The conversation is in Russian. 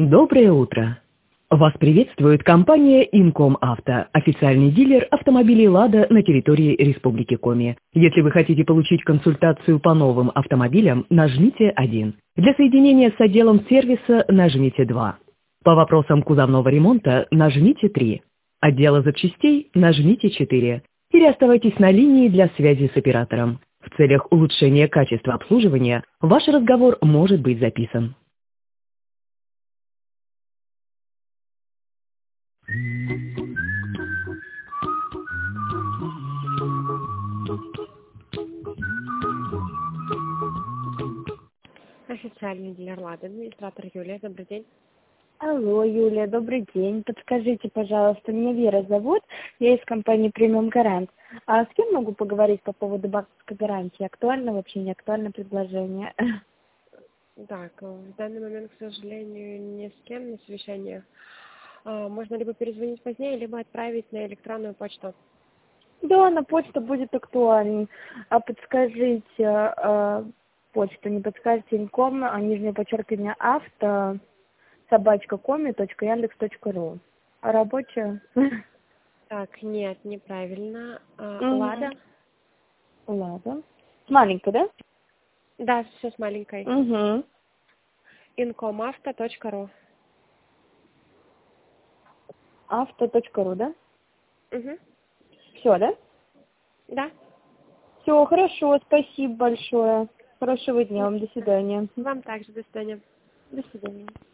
Доброе утро! Вас приветствует компания Incom Auto, официальный дилер автомобилей «Лада» на территории Республики Коми. Если вы хотите получить консультацию по новым автомобилям, нажмите 1. Для соединения с отделом сервиса нажмите 2. По вопросам кузовного ремонта нажмите 3. Отдела запчастей нажмите 4. Или оставайтесь на линии для связи с оператором. В целях улучшения качества обслуживания ваш разговор может быть записан. Официальный дилер «Лада», администратор Юлия. Добрый день. Алло, Юлия, добрый день. Подскажите, пожалуйста, меня Вера зовут, я из компании «Премиум Гарант». А с кем могу поговорить по поводу банковской гарантии? Актуально вообще, не актуально предложение? Так, в данный момент, к сожалению, ни с кем на совещании. Можно либо перезвонить позднее, либо отправить на электронную почту. Да, на почту будет актуальней. А подскажите, почту не подскажете, инком, нижнее подчеркивание, авто, @коми.яндекс.ру. Рабочая? Так, нет, неправильно. Мгм. «Лада». Ладно. Маленькая, да? Да, все с маленькой. Угу. incomauto.ru. Авто.ру, да? Угу. Все, да? Да. Все, хорошо, спасибо большое. Хорошего дня вам, до свидания. Вам также. До свидания. До свидания.